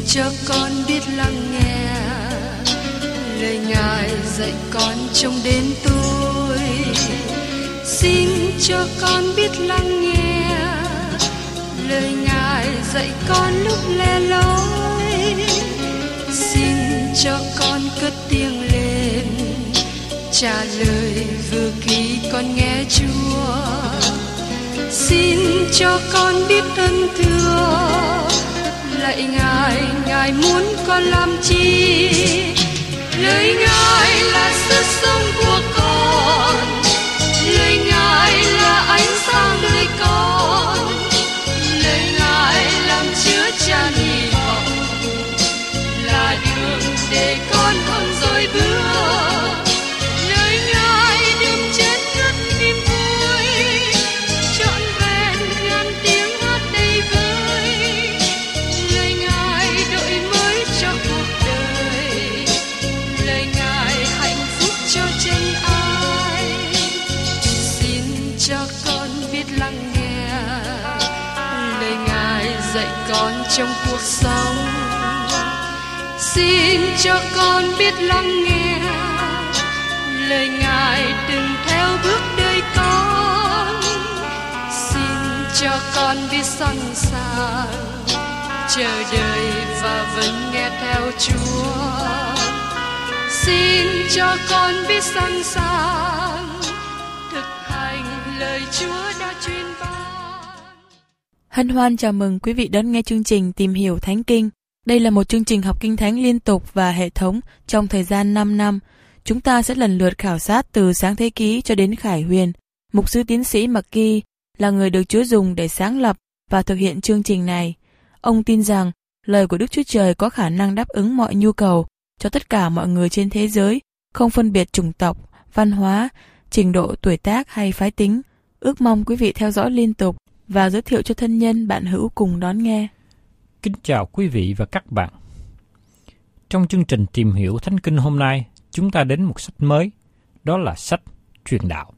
cho con biết lắng nghe lời Ngài dạy con trong đêm tối. Xin cho con biết lắng nghe lời Ngài dạy con lúc lẻ loi. Xin cho con cất tiếng lên trả lời vừa khi con nghe Chúa. Xin cho con biết ơn thưa lạy Ngài, Ngài muốn con làm chi? Lời Ngài là sức sống của con, lời Ngài là ánh sáng đời con, lời Ngài làm chứa chan hy vọng, là đường để con không dối bước. Lời Ngài đừng chết ngất niềm vui, trọn vẹn ngàn tiếng hát đầy vơi. Lời Ngài đổi mới cho cuộc đời, lời Ngài hạnh phúc cho chân ai. Xin cho con biết lắng nghe lời Ngài dạy con trong cuộc sống. Xin cho con biết lắng nghe lời Ngài đừng theo bước đời con. Xin cho con biết sẵn sàng chờ đợi và vẫn nghe theo Chúa. Xin cho con biết sẵn sàng thực hành lời Chúa đã truyền ban. Hân hoan chào mừng quý vị đón nghe chương trình Tìm hiểu Thánh Kinh. Đây là một chương trình học Kinh Thánh liên tục và hệ thống trong thời gian 5 năm. Chúng ta sẽ lần lượt khảo sát từ Sáng Thế Ký cho đến Khải Huyền. Mục sư tiến sĩ McGee là người được Chúa dùng để sáng lập và thực hiện chương trình này. Ông tin rằng lời của Đức Chúa Trời có khả năng đáp ứng mọi nhu cầu cho tất cả mọi người trên thế giới, không phân biệt chủng tộc, văn hóa, trình độ tuổi tác hay phái tính. Ước mong quý vị theo dõi liên tục và giới thiệu cho thân nhân bạn hữu cùng đón nghe. Kính chào quý vị và các bạn. Trong chương trình Tìm hiểu Thánh Kinh hôm nay, chúng ta đến một sách mới, đó là sách Truyền đạo.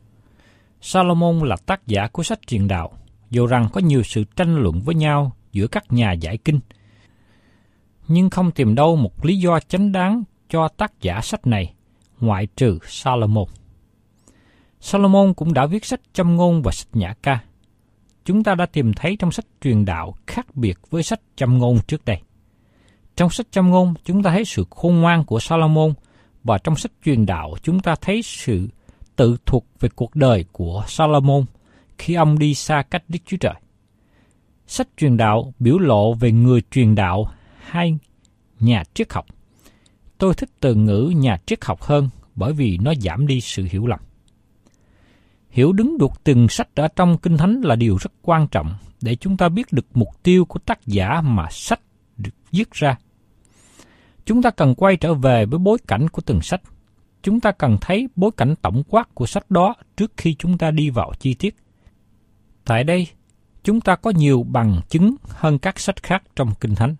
Salomon là tác giả của sách Truyền đạo, dù rằng có nhiều sự tranh luận với nhau giữa các nhà giải kinh, nhưng không tìm đâu một lý do chính đáng cho tác giả sách này, ngoại trừ Salomon. Salomon cũng đã viết sách Châm ngôn và sách Nhã ca. Chúng ta đã tìm thấy trong sách Truyền đạo khác biệt với sách Châm ngôn trước đây. Trong sách Châm ngôn, chúng ta thấy sự khôn ngoan của Salomon, và trong sách Truyền đạo, chúng ta thấy sự tự thuộc về cuộc đời của Salomon khi ông đi xa cách Đức Chúa Trời. Sách Truyền đạo biểu lộ về người truyền đạo hay nhà triết học. Tôi thích từ ngữ nhà triết học hơn bởi vì nó giảm đi sự hiểu lầm. Hiểu đúng được từng sách ở trong Kinh Thánh là điều rất quan trọng để chúng ta biết được mục tiêu của tác giả mà sách được viết ra. Chúng ta cần quay trở về với bối cảnh của từng sách. Chúng ta cần thấy bối cảnh tổng quát của sách đó trước khi chúng ta đi vào chi tiết. Tại đây, chúng ta có nhiều bằng chứng hơn các sách khác trong Kinh Thánh.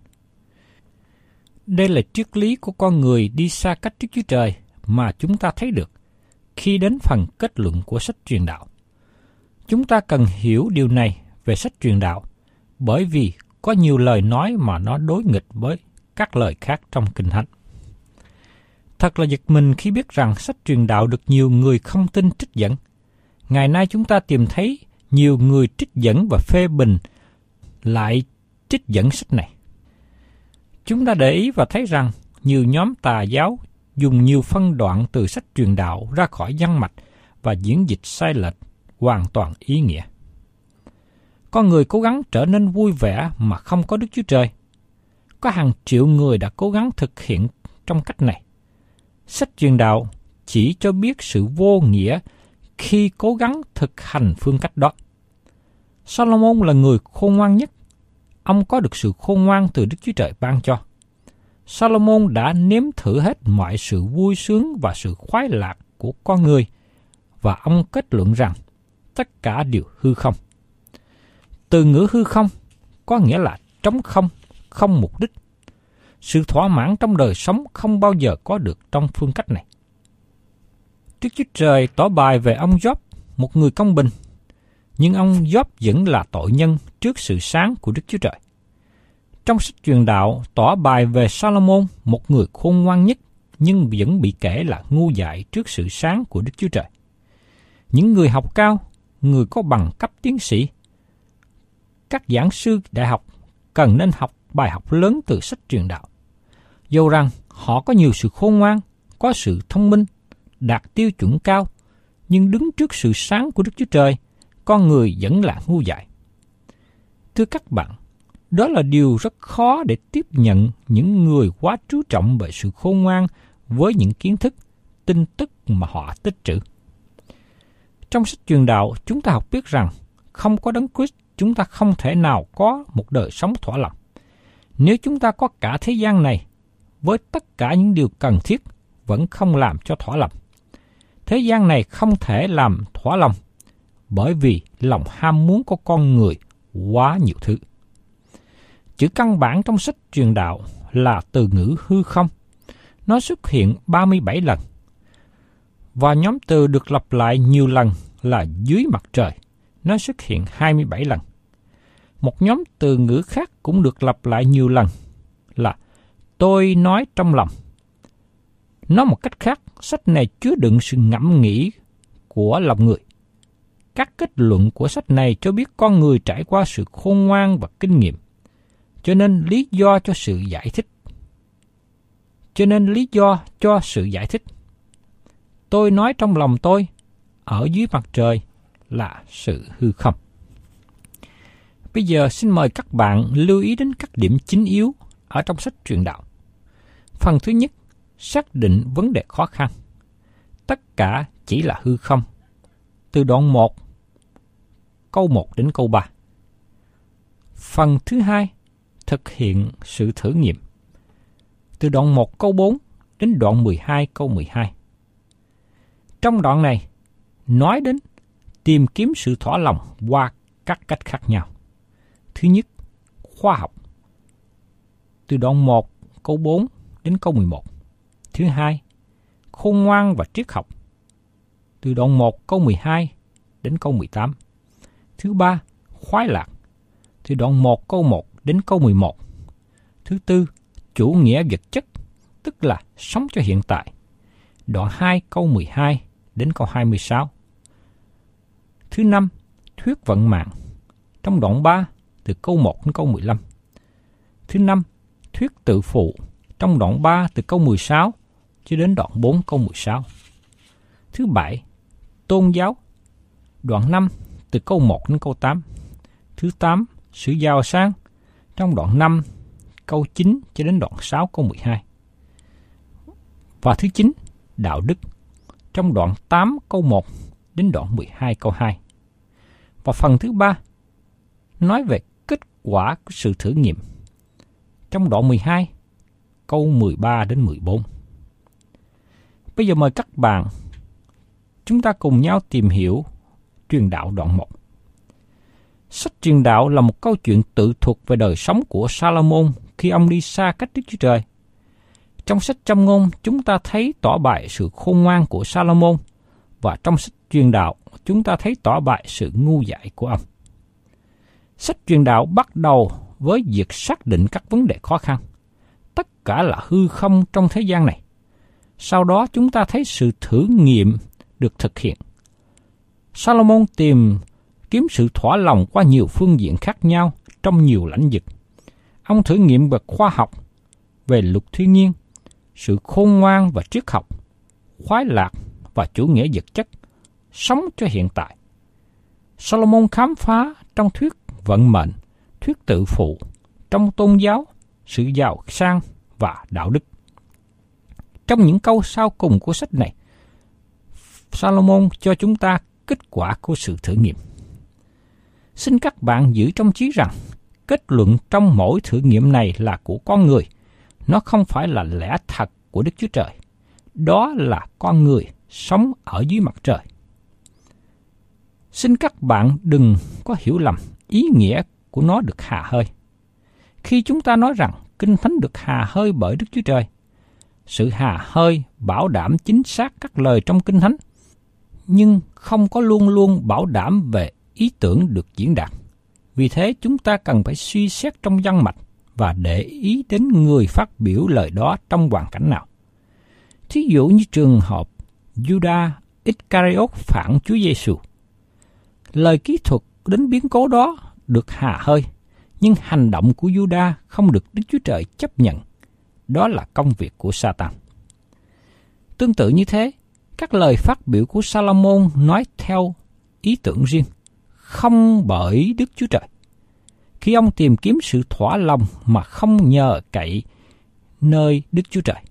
Đây là triết lý của con người đi xa cách Đức Chúa Trời mà chúng ta thấy được khi đến phần kết luận của sách Truyền đạo. Chúng ta cần hiểu điều này về sách Truyền đạo bởi vì có nhiều lời nói mà nó đối nghịch với các lời khác trong Kinh Thánh. Thật là giật mình khi biết rằng sách Truyền đạo được nhiều người không tin trích dẫn. Ngày nay chúng ta tìm thấy nhiều người trích dẫn và phê bình lại trích dẫn sách này. Chúng ta để ý và thấy rằng nhiều nhóm tà giáo dùng nhiều phân đoạn từ sách Truyền đạo ra khỏi văn mạch và diễn dịch sai lệch hoàn toàn ý nghĩa. Con người cố gắng trở nên vui vẻ mà không có Đức Chúa Trời. Có hàng triệu người đã cố gắng thực hiện trong cách này. Sách Truyền đạo chỉ cho biết sự vô nghĩa khi cố gắng thực hành phương cách đó. Salomon là người khôn ngoan nhất. Ông có được sự khôn ngoan từ Đức Chúa Trời ban cho. Salomon đã nếm thử hết mọi sự vui sướng và sự khoái lạc của con người, và ông kết luận rằng tất cả đều hư không. Từ ngữ hư không có nghĩa là trống không, không mục đích. Sự thỏa mãn trong đời sống không bao giờ có được trong phương cách này. Đức Chúa Trời tỏ bài về ông Gióp, một người công bình, nhưng ông Gióp vẫn là tội nhân trước sự sáng của Đức Chúa Trời. Trong sách Truyền Đạo tỏ bài về Salomon, một người khôn ngoan nhất, nhưng vẫn bị kể là ngu dại trước sự sáng của Đức Chúa Trời. Những người học cao, người có bằng cấp tiến sĩ, các giảng sư đại học cần nên học bài học lớn từ sách Truyền Đạo. Dầu rằng họ có nhiều sự khôn ngoan, có sự thông minh, đạt tiêu chuẩn cao, nhưng đứng trước sự sáng của Đức Chúa Trời, con người vẫn là ngu dại. Thưa các bạn, đó là điều rất khó để tiếp nhận những người quá chú trọng về sự khôn ngoan với những kiến thức, tin tức mà họ tích trữ. Trong sách Truyền Đạo, chúng ta học biết rằng không có Đấng Christ, chúng ta không thể nào có một đời sống thỏa lòng. Nếu chúng ta có cả thế gian này, với tất cả những điều cần thiết, vẫn không làm cho thỏa lòng. Thế gian này không thể làm thỏa lòng, bởi vì lòng ham muốn của con người quá nhiều thứ. Chữ căn bản trong sách Truyền Đạo là từ ngữ hư không. Nó xuất hiện 37 lần. Và nhóm từ được lặp lại nhiều lần là dưới mặt trời. Nó xuất hiện 27 lần. Một nhóm từ ngữ khác cũng được lặp lại nhiều lần là tôi nói trong lòng. Nói một cách khác, sách này chứa đựng sự ngẫm nghĩ của lòng người. Các kết luận của sách này cho biết con người trải qua sự khôn ngoan và kinh nghiệm, cho nên lý do cho sự giải thích. Tôi nói trong lòng tôi, ở dưới mặt trời là sự hư không. Bây giờ xin mời các bạn lưu ý đến các điểm chính yếu ở trong sách Truyền Đạo. Phần thứ nhất, xác định vấn đề khó khăn. Tất cả chỉ là hư không. Từ đoạn 1, câu 1 đến câu 3. Phần thứ hai, thực hiện sự thử nghiệm. Từ đoạn 1 câu 4 đến đoạn 12 câu 12. Trong đoạn này, nói đến tìm kiếm sự thỏa lòng qua các cách khác nhau. Thứ nhất, khoa học. Từ đoạn 1 câu 4 đến câu 11. Thứ hai, khôn ngoan và triết học. Từ đoạn 1 câu 12 đến câu 18. Thứ ba, khoái lạc. Từ đoạn 1 câu 1 đến câu 11. Thứ tư, chủ nghĩa vật chất, tức là sống cho hiện tại. Đoạn 2 câu 12 đến câu 26. Thứ năm, thuyết vận mạng. Trong đoạn 3 từ câu 1 đến câu 15. Thứ năm, thuyết tự phụ. Trong đoạn 3 từ câu 16 cho đến đoạn 4 câu 16. Thứ bảy, tôn giáo. Đoạn 5 từ câu 1 đến câu 8. Thứ 8, sự giàu sang. Trong đoạn 5 câu 9 cho đến đoạn 6 câu 12. Và thứ 9, đạo đức. Trong đoạn 8 câu 1 đến đoạn 12 câu 2. Và phần thứ 3, nói về kết quả của sự thử nghiệm. Trong đoạn 12, câu 13 đến 14. Bây giờ mời các bạn, chúng ta cùng nhau tìm hiểu Truyền Đạo đoạn 1. Sách Truyền Đạo là một câu chuyện tự thuật về đời sống của Salomon khi ông đi xa cách Đức Chúa Trời. Trong sách Châm ngôn, chúng ta thấy tỏ bày sự khôn ngoan của Salomon, và trong sách Truyền Đạo, chúng ta thấy tỏ bày sự ngu dại của ông. Sách Truyền Đạo bắt đầu với việc xác định các vấn đề khó khăn. Tất cả là hư không trong thế gian này. Sau đó chúng ta thấy sự thử nghiệm được thực hiện. Salomon tìm kiếm sự thỏa lòng qua nhiều phương diện khác nhau trong nhiều lĩnh vực. Ông thử nghiệm về khoa học, về luật thiên nhiên, sự khôn ngoan và triết học, khoái lạc và chủ nghĩa vật chất, sống cho hiện tại. Salomon khám phá trong thuyết vận mệnh, thuyết tự phụ, trong tôn giáo, sự giàu sang và đạo đức. Trong những câu sau cùng của sách này, Salomon cho chúng ta kết quả của sự thử nghiệm. Xin các bạn giữ trong trí rằng, kết luận trong mỗi thử nghiệm này là của con người. Nó không phải là lẽ thật của Đức Chúa Trời. Đó là con người sống ở dưới mặt trời. Xin các bạn đừng có hiểu lầm ý nghĩa của nó được hà hơi. Khi chúng ta nói rằng Kinh Thánh được hà hơi bởi Đức Chúa Trời, sự hà hơi bảo đảm chính xác các lời trong Kinh Thánh, nhưng không có luôn luôn bảo đảm về ý tưởng được diễn đạt. Vì thế chúng ta cần phải suy xét trong văn mạch và để ý đến người phát biểu lời đó trong hoàn cảnh nào. Thí dụ như trường hợp Judas Iscariot phản Chúa Giêsu. Lời kỹ thuật đến biến cố đó được hà hơi, nhưng hành động của Judas không được Đức Chúa Trời chấp nhận. Đó là công việc của Sa-tan. Tương tự như thế, các lời phát biểu của Sa-lô-môn nói theo ý tưởng riêng, không bởi Đức Chúa Trời. Khi ông tìm kiếm sự thỏa lòng mà không nhờ cậy nơi Đức Chúa Trời.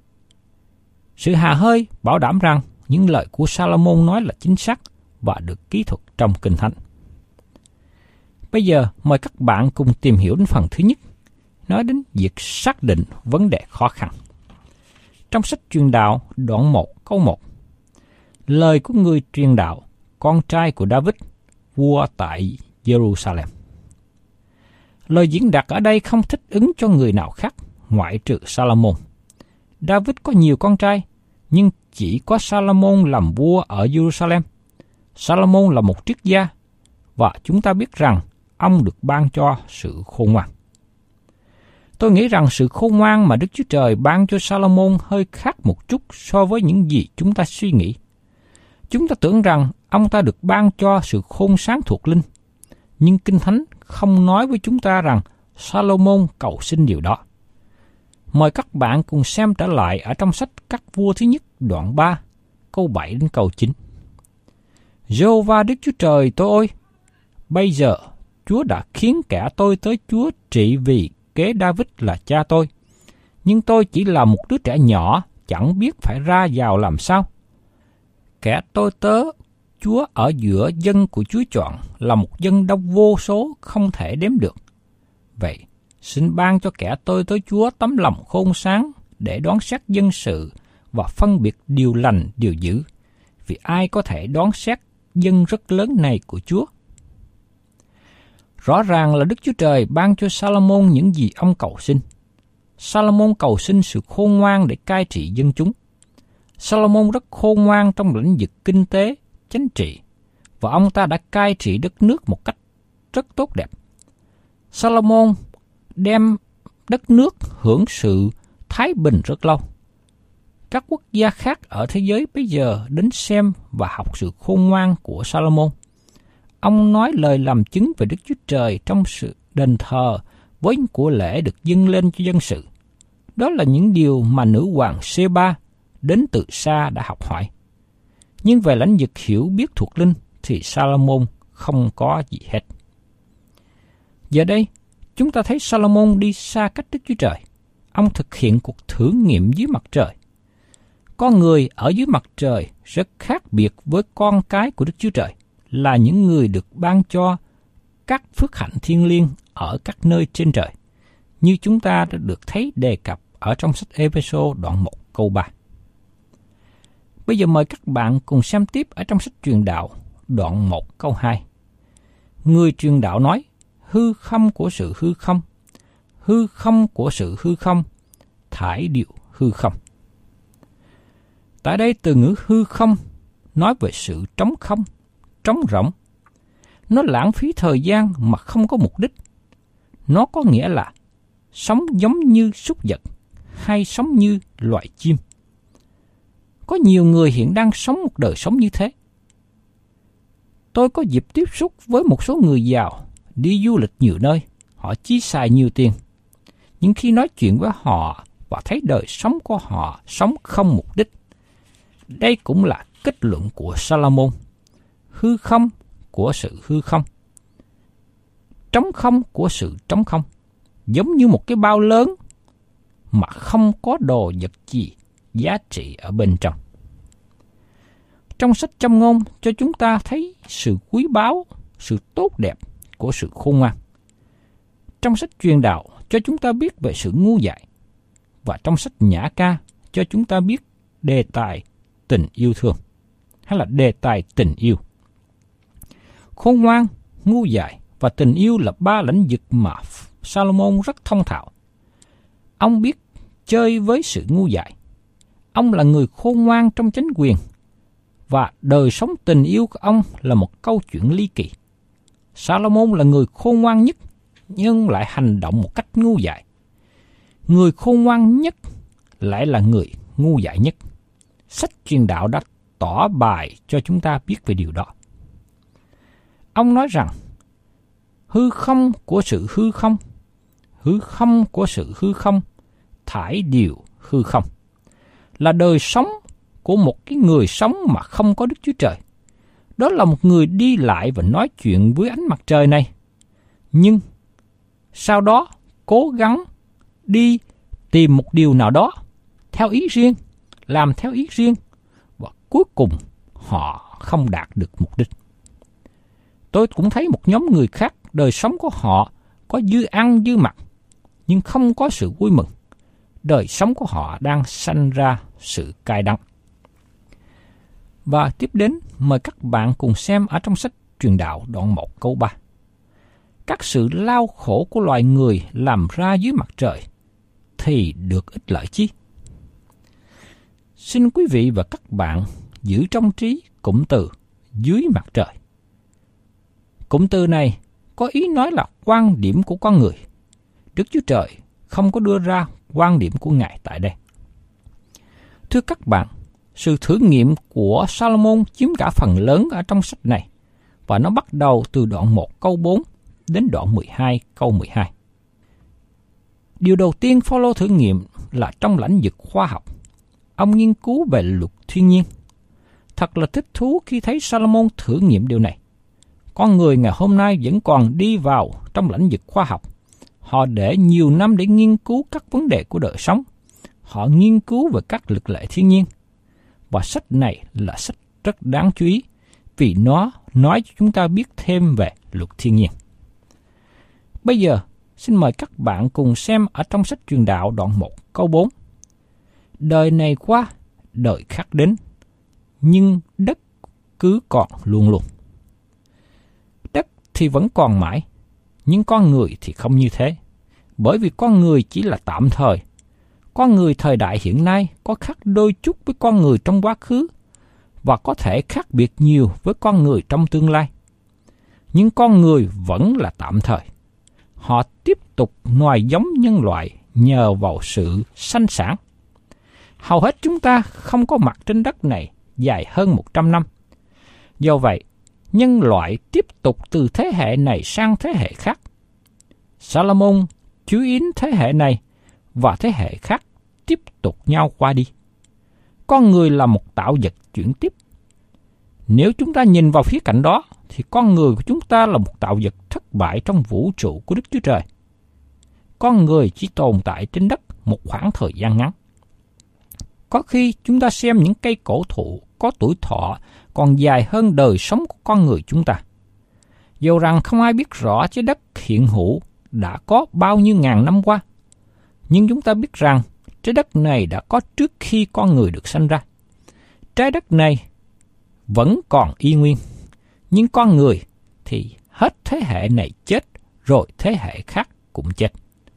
Sự hà hơi bảo đảm rằng những lời của Sa-lô-môn nói là chính xác và được kỹ thuật trong Kinh Thánh. Bây giờ mời các bạn cùng tìm hiểu đến phần thứ nhất, nói đến việc xác định vấn đề khó khăn. Trong sách Truyền Đạo đoạn 1 câu 1, lời của người truyền đạo, con trai của David, vua tại Jerusalem. Lời diễn đạt ở đây không thích ứng cho người nào khác ngoại trừ Sa-lô-môn. David có nhiều con trai, nhưng chỉ có Sa-lô-môn làm vua ở Jerusalem. Sa-lô-môn là một triết gia, và chúng ta biết rằng ông được ban cho sự khôn ngoan. Tôi nghĩ rằng sự khôn ngoan mà Đức Chúa Trời ban cho Sa-lô-môn hơi khác một chút so với những gì chúng ta suy nghĩ. Chúng ta tưởng rằng ông ta được ban cho sự khôn sáng thuộc linh, nhưng Kinh Thánh không nói với chúng ta rằng Sa-lô-môn cầu xin điều đó. Mời các bạn cùng xem trở lại ở trong sách Các Vua thứ nhất đoạn 3, câu 7 đến câu 9. Giê-hô-va Đức Chúa Trời tôi ơi, bây giờ Chúa đã khiến kẻ tôi tới Chúa trị vì kế David là cha tôi, nhưng tôi chỉ là một đứa trẻ nhỏ, chẳng biết phải ra vào làm sao. Kẻ tôi tớ Chúa ở giữa dân của Chúa chọn là một dân đông vô số không thể đếm được. Vậy, xin ban cho kẻ tôi tới Chúa tấm lòng khôn sáng để đoán xét dân sự và phân biệt điều lành điều dữ, vì ai có thể đoán xét dân rất lớn này của Chúa. Rõ ràng là Đức Chúa Trời ban cho Sa-lô-môn những gì ông cầu xin. Sa-lô-môn cầu xin sự khôn ngoan để cai trị dân chúng. Sa-lô-môn rất khôn ngoan trong lĩnh vực kinh tế, chính trị, và ông ta đã cai trị đất nước một cách rất tốt đẹp. Sa-lô-môn đem đất nước hưởng sự thái bình rất lâu. Các quốc gia khác ở thế giới bây giờ đến xem và học sự khôn ngoan của Sa-lô-môn. Ông nói lời làm chứng về Đức Chúa Trời trong sự đền thờ với những của lễ được dâng lên cho dân sự. Đó là những điều mà nữ hoàng Sê-ba đến từ xa đã học hỏi. Nhưng về lĩnh vực hiểu biết thuộc linh thì Sa-lô-môn không có gì hết. Giờ đây, chúng ta thấy Sa-lô-môn đi xa cách Đức Chúa Trời. Ông thực hiện cuộc thử nghiệm dưới mặt trời. Con người ở dưới mặt trời rất khác biệt với con cái của Đức Chúa Trời, là những người được ban cho các phước hạnh thiêng liêng ở các nơi trên trời, như chúng ta đã được thấy đề cập ở trong sách Ê-phê-sô đoạn 1 câu 3. Bây giờ mời các bạn cùng xem tiếp ở trong sách Truyền Đạo đoạn 1 câu 2. Người truyền đạo nói, hư không của sự hư không của sự hư không, thải điệu hư không. Tại đây từ ngữ hư không nói về sự trống không, trống rỗng. Nó lãng phí thời gian mà không có mục đích. Nó có nghĩa là sống giống như súc vật hay sống như loài chim. Có nhiều người hiện đang sống một đời sống như thế. Tôi có dịp tiếp xúc với một số người giàu, đi du lịch nhiều nơi, họ chi xài nhiều tiền. Nhưng khi nói chuyện với họ và thấy đời sống của họ sống không mục đích, đây cũng là kết luận của Sa-lô-môn. Hư không của sự hư không, trống không của sự trống không, giống như một cái bao lớn mà không có đồ vật gì giá trị ở bên trong. Trong sách Châm Ngôn cho chúng ta thấy sự quý báu, sự tốt đẹp của sự khôn ngoan. Trong sách Truyền Đạo cho chúng ta biết về sự ngu dại. Và trong sách Nhã Ca cho chúng ta biết đề tài tình yêu thương, hay là đề tài tình yêu. Khôn ngoan, ngu dại và tình yêu là ba lĩnh vực mà Sa-lô-môn rất thông thạo. Ông biết chơi với sự ngu dại. Ông là người khôn ngoan trong chánh quyền, và đời sống tình yêu của ông là một câu chuyện ly kỳ. Sa-lô-môn là người khôn ngoan nhất, nhưng lại hành động một cách ngu dại. Người khôn ngoan nhất lại là người ngu dại nhất. Sách truyền đạo đã tỏ bài cho chúng ta biết về điều đó. Ông nói rằng, hư không của sự hư không của sự hư không, thải điều hư không, là đời sống của một cái người sống mà không có Đức Chúa Trời. Đó là một người đi lại và nói chuyện với ánh mặt trời này, nhưng sau đó cố gắng đi tìm một điều nào đó theo ý riêng, làm theo ý riêng, và cuối cùng họ không đạt được mục đích. Tôi cũng thấy một nhóm người khác, đời sống của họ có dư ăn dư mặc, nhưng không có sự vui mừng. Đời sống của họ đang sanh ra sự cay đắng. Và tiếp đến, mời các bạn cùng xem ở trong sách Truyền đạo đoạn 1 câu 3. Các sự lao khổ của loài người làm ra dưới mặt trời thì được ích lợi chi? Xin quý vị và các bạn giữ trong trí cụm từ dưới mặt trời. Cụm từ này có ý nói là quan điểm của con người. Đức Chúa Trời không có đưa ra quan điểm của Ngài tại đây. Thưa các bạn, sự thử nghiệm của Salomon chiếm cả phần lớn ở trong sách này, và nó bắt đầu từ đoạn 1 câu 4 đến đoạn 12 câu 12. Điều đầu tiên Phao-lô thử nghiệm là trong lĩnh vực khoa học. Ông nghiên cứu về luật thiên nhiên. Thật là thích thú khi thấy Salomon thử nghiệm điều này. Con người ngày hôm nay vẫn còn đi vào trong lĩnh vực khoa học. Họ để nhiều năm để nghiên cứu các vấn đề của đời sống. Họ nghiên cứu về các luật lệ thiên nhiên. Và sách này là sách rất đáng chú ý vì nó nói cho chúng ta biết thêm về luật thiên nhiên. Bây giờ, xin mời các bạn cùng xem ở trong sách Truyền đạo đoạn 1 câu 4. Đời này qua, đời khác đến, nhưng đất cứ còn luôn luôn. Đất thì vẫn còn mãi, nhưng con người thì không như thế. Bởi vì con người chỉ là tạm thời. Con người thời đại hiện nay có khác đôi chút với con người trong quá khứ và có thể khác biệt nhiều với con người trong tương lai. Nhưng con người vẫn là tạm thời. Họ tiếp tục nòi giống nhân loại nhờ vào sự sanh sản. Hầu hết chúng ta không có mặt trên đất này dài hơn 100 năm. Do vậy, nhân loại tiếp tục từ thế hệ này sang thế hệ khác. Salomon chú ý đến thế hệ này và thế hệ khác tiếp tục nhau qua đi. Con người là một tạo vật chuyển tiếp. Nếu chúng ta nhìn vào khía cạnh đó, thì con người của chúng ta là một tạo vật thất bại trong vũ trụ của Đức Chúa Trời. Con người chỉ tồn tại trên đất một khoảng thời gian ngắn. Có khi chúng ta xem những cây cổ thụ có tuổi thọ còn dài hơn đời sống của con người chúng ta. Dù rằng không ai biết rõ trái đất hiện hữu đã có bao nhiêu ngàn năm qua, nhưng chúng ta biết rằng trái đất này đã có trước khi con người được sanh ra. Trái đất này vẫn còn y nguyên, nhưng con người thì hết thế hệ này chết, rồi thế hệ khác cũng chết.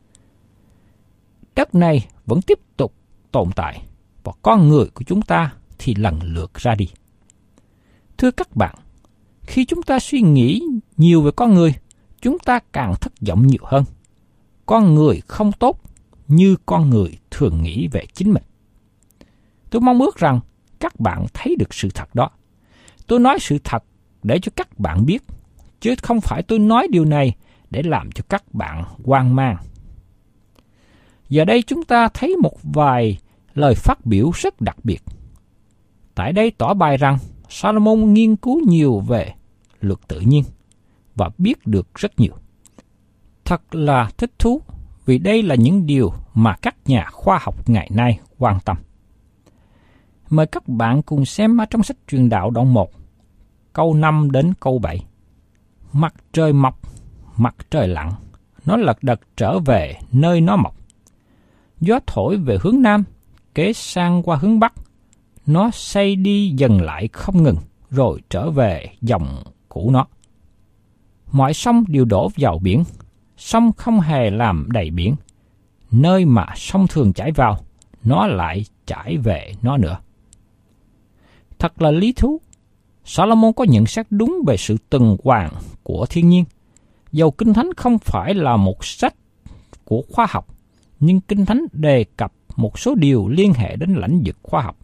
Đất này vẫn tiếp tục tồn tại, và con người của chúng ta thì lần lượt ra đi. Thưa các bạn, khi chúng ta suy nghĩ nhiều về con người, chúng ta càng thất vọng nhiều hơn. Con người không tốt như con người thường nghĩ về chính mình. Tôi mong ước rằng các bạn thấy được sự thật đó. Tôi nói sự thật để cho các bạn biết, chứ không phải tôi nói điều này để làm cho các bạn hoang mang. Giờ đây chúng ta thấy một vài lời phát biểu rất đặc biệt. Tại đây tỏ bài rằng Salomon nghiên cứu nhiều về luật tự nhiên và biết được rất nhiều. Thật là thích thú vì đây là những điều mà các nhà khoa học ngày nay quan tâm. Mời các bạn cùng xem ở trong sách Truyền đạo đoạn 1, câu 5 đến câu 7. Mặt trời mọc, mặt trời lặn, nó lật đật trở về nơi nó mọc. Gió thổi về hướng Nam, kế sang qua hướng Bắc, nó xây đi dần lại không ngừng, rồi trở về dòng cũ nó. Mọi sông đều đổ vào biển, sông không hề làm đầy biển. Nơi mà sông thường chảy vào, nó lại chảy về nó nữa. Thật là lý thú. Salomon có nhận xét đúng về sự tuần hoàn của thiên nhiên. Dầu Kinh Thánh không phải là một sách của khoa học, nhưng Kinh Thánh đề cập một số điều liên hệ đến lĩnh vực khoa học.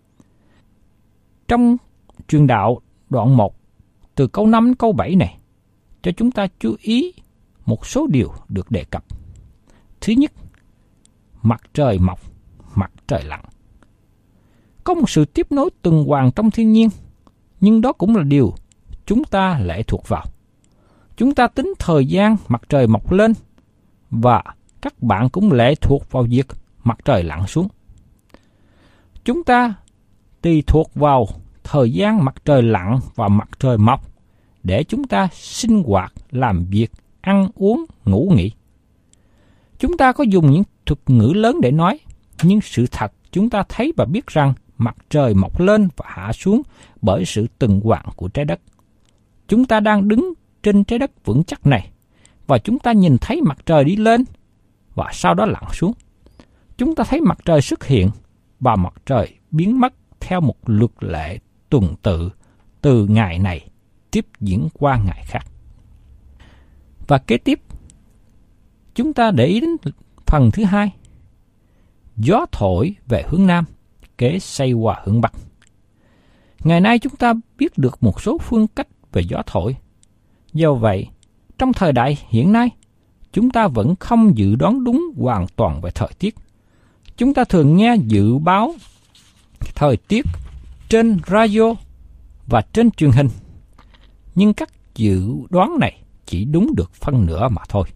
Trong Truyền đạo đoạn 1, từ câu 5 đến câu 7 này, cho chúng ta chú ý một số điều được đề cập. Thứ nhất, mặt trời mọc, mặt trời lặn. Có một sự tiếp nối tuần hoàn trong thiên nhiên, nhưng đó cũng là điều chúng ta lệ thuộc vào. Chúng ta tính thời gian mặt trời mọc lên, và các bạn cũng lệ thuộc vào việc mặt trời lặn xuống. Chúng ta tùy thuộc vào thời gian mặt trời lặn và mặt trời mọc để chúng ta sinh hoạt, làm việc, ăn uống, ngủ nghỉ. Chúng ta có dùng những thuật ngữ lớn để nói, nhưng sự thật chúng ta thấy và biết rằng mặt trời mọc lên và hạ xuống bởi sự tuần hoàn của trái đất. Chúng ta đang đứng trên trái đất vững chắc này, và chúng ta nhìn thấy mặt trời đi lên và sau đó lặn xuống. Chúng ta thấy mặt trời xuất hiện và mặt trời biến mất theo một luật lệ tuần tự từ ngày này tiếp diễn qua ngày khác. Và kế tiếp, chúng ta để ý đến phần thứ hai. Gió thổi về hướng Nam, kế xoay qua hướng Bắc. Ngày nay chúng ta biết được một số phương cách về gió thổi. Do vậy, trong thời đại hiện nay, chúng ta vẫn không dự đoán đúng hoàn toàn về thời tiết. Chúng ta thường nghe dự báo thời tiết trên radio và trên truyền hình, nhưng các dự đoán này chỉ đúng được phân nửa mà thôi.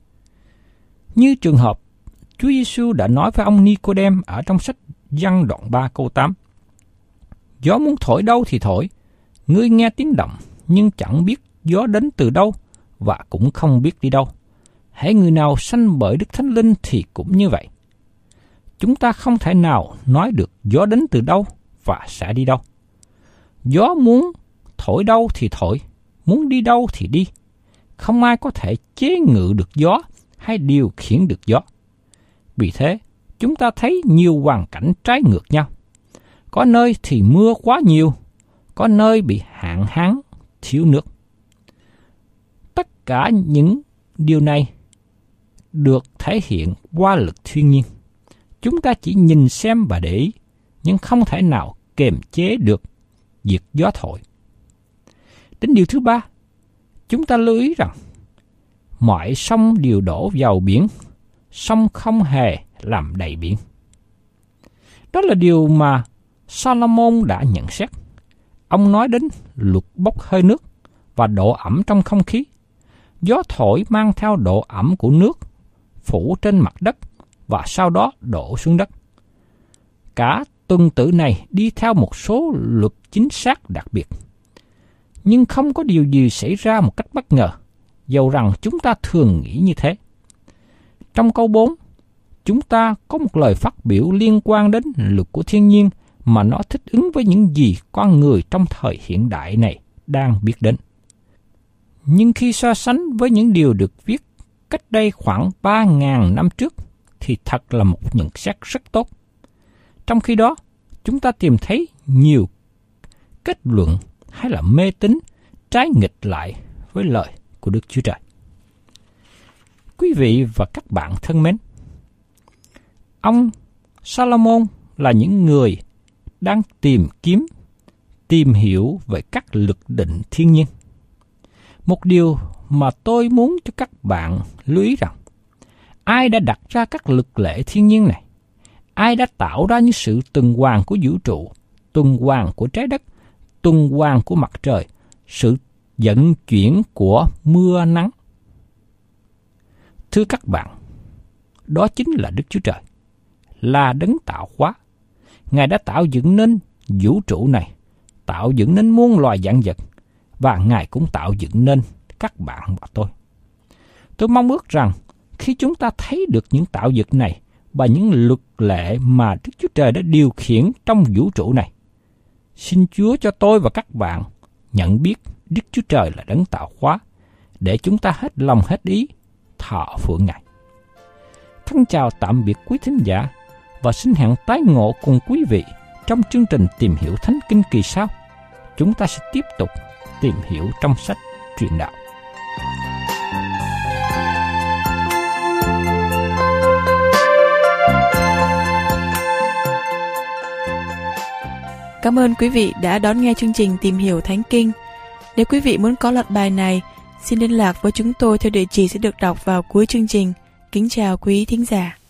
Như trường hợp Chúa Giêsu đã nói với ông Nicôđêm ở trong sách Giăng đoạn 3 câu 8. Gió muốn thổi đâu thì thổi, ngươi nghe tiếng động nhưng chẳng biết gió đến từ đâu và cũng không biết đi đâu. Hễ người nào sanh bởi Đức Thánh Linh thì cũng như vậy. Chúng ta không thể nào nói được gió đến từ đâu và sẽ đi đâu. Gió muốn thổi đâu thì thổi, muốn đi đâu thì đi. Không ai có thể chế ngự được gió hay điều khiển được gió. Vì thế, chúng ta thấy nhiều hoàn cảnh trái ngược nhau. Có nơi thì mưa quá nhiều, có nơi bị hạn hán, thiếu nước. Tất cả những điều này được thể hiện qua lực thiên nhiên. Chúng ta chỉ nhìn xem và để ý, nhưng không thể nào kiềm chế được việc gió thổi. Đến điều thứ ba, chúng ta lưu ý rằng mọi sông đều đổ vào biển, sông không hề làm đầy biển. Đó là điều mà Solomon đã nhận xét. Ông nói đến luật bốc hơi nước và độ ẩm trong không khí. Gió thổi mang theo độ ẩm của nước phủ trên mặt đất và sau đó đổ xuống đất. Cả tuần tự này đi theo một số luật chính xác đặc biệt. Nhưng không có điều gì xảy ra một cách bất ngờ, dầu rằng chúng ta thường nghĩ như thế. Trong câu 4, chúng ta có một lời phát biểu liên quan đến luật của thiên nhiên mà nó thích ứng với những gì con người trong thời hiện đại này đang biết đến. Nhưng khi so sánh với những điều được viết cách đây khoảng 3.000 năm trước, thì thật là một nhận xét rất tốt. Trong khi đó, chúng ta tìm thấy nhiều kết luận hay là mê tín trái nghịch lại với lời của Đức Chúa Trời. Quý vị và các bạn thân mến, ông Solomon là những người đang tìm hiểu về các luật định thiên nhiên. Một điều mà tôi muốn cho các bạn lưu ý rằng, ai đã đặt ra các luật lệ thiên nhiên này? Ai đã tạo ra những sự tuần hoàn của vũ trụ, tuần hoàn của trái đất, tuần hoàn của mặt trời, sự vận chuyển của mưa nắng? Thưa các bạn, đó chính là Đức Chúa Trời, là đấng tạo hóa. Ngài đã tạo dựng nên vũ trụ này, tạo dựng nên muôn loài vạn vật, và Ngài cũng tạo dựng nên các bạn và tôi. Tôi mong ước rằng khi chúng ta thấy được những tạo vật này và những luật lệ mà Đức Chúa Trời đã điều khiển trong vũ trụ này, xin Chúa cho tôi và các bạn nhận biết Đức Chúa Trời là đấng tạo hóa, để chúng ta hết lòng hết ý thờ phượng Ngài. Thân chào tạm biệt quý thính giả và xin hẹn tái ngộ cùng quý vị trong chương trình Tìm Hiểu Thánh Kinh kỳ sau. Chúng ta sẽ tiếp tục tìm hiểu trong sách Truyền Đạo. Cảm ơn quý vị đã đón nghe chương trình Tìm Hiểu Thánh Kinh. Nếu quý vị muốn có loạt bài này, xin liên lạc với chúng tôi theo địa chỉ sẽ được đọc vào cuối chương trình. Kính chào quý thính giả.